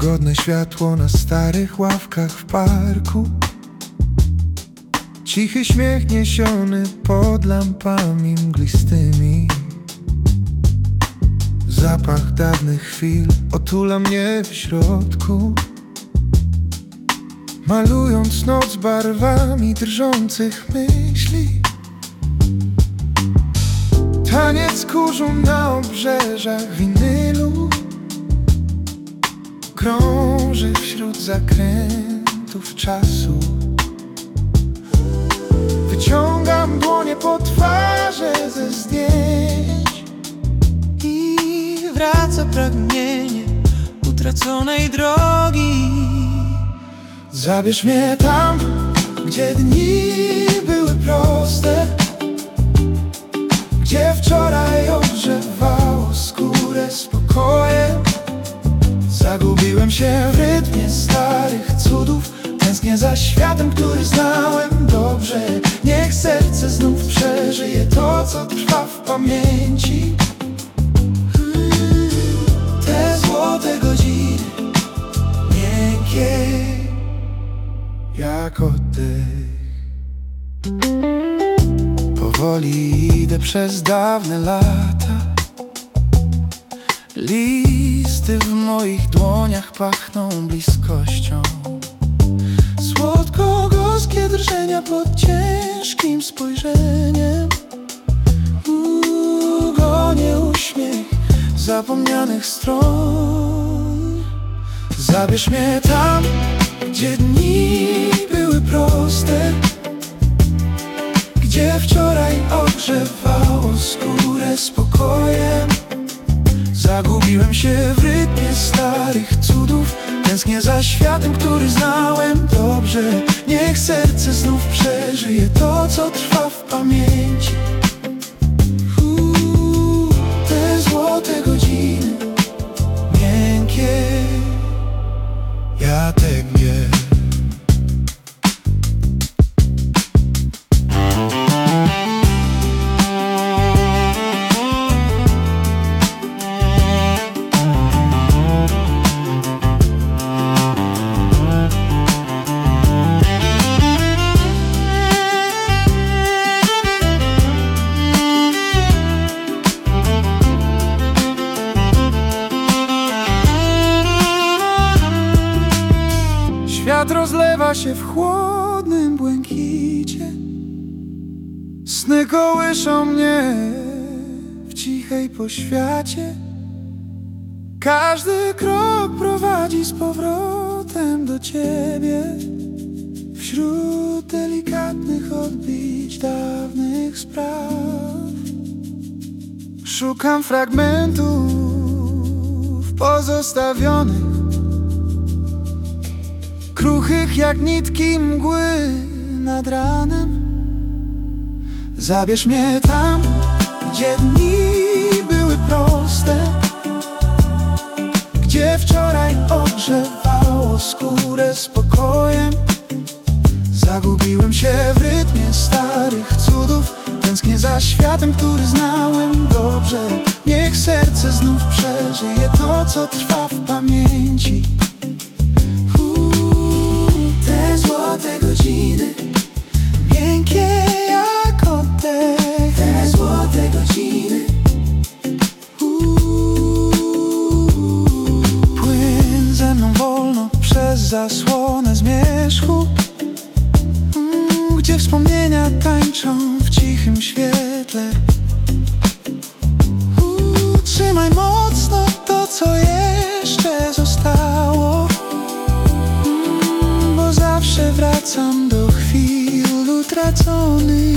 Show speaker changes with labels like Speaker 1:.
Speaker 1: Łagodne światło na starych ławkach w parku, cichy śmiech niesiony pod lampami mglistymi. Zapach dawnych chwil otula mnie w środku, malując noc barwami drżących myśli. Taniec kurzu na obrzeżach winylu krąży wśród zakrętów czasu. Wyciągam dłonie po twarzy ze zdjęć
Speaker 2: i wraca pragnienie utraconej drogi.
Speaker 1: Zabierz mnie tam, gdzie dni były proste, gdzie wczoraj ogrzewało skórę spokojem. Zagubiłem się w rytmie starych cudów, tęsknię za światem, który znałem dobrze. Niech serce znów przeżyje to, co trwa w pamięci. Te złote godziny, miękkie jak oddech. Powoli idę przez dawne lata. Listy w moich dłoniach pachną bliskością. Słodko-gorzkie drżenia pod ciężkim spojrzeniem. Gonię uśmiech zapomnianych stron. Zabierz mnie tam, gdzie dni były proste, gdzie wczoraj ogrzewało skórę spokojem. Zagubiłem się w rytmie starych cudów, tęsknię za światem, który znałem dobrze. Niech serce znów przeżyje to, co trwa w pamięci. Te złote godziny, miękkie jak miedź. Świat rozlewa się w chłodnym błękicie. Sny kołyszą mnie w cichej poświacie. Każdy krok prowadzi z powrotem do ciebie. Wśród delikatnych odbić dawnych spraw szukam fragmentów pozostawionych, kruchych jak nitki mgły nad ranem. Zabierz mnie tam, gdzie dni były proste, gdzie wczoraj ogrzewało skórę spokojem. Zagubiłem się w rytmie starych cudów, tęsknię za światem, który znałem dobrze. Niech serce znów przeżyje to, co trwa w pamięci. Te złote godziny, miękkie jak oddech. Te złote godziny. Płyń ze mną wolno przez zasłonę zmierzchu, gdzie wspomnienia tańczą w cichym świetle. Trzymaj mocno to, co jeszcze zostało, bo zawsze wracam do chwil utraconych.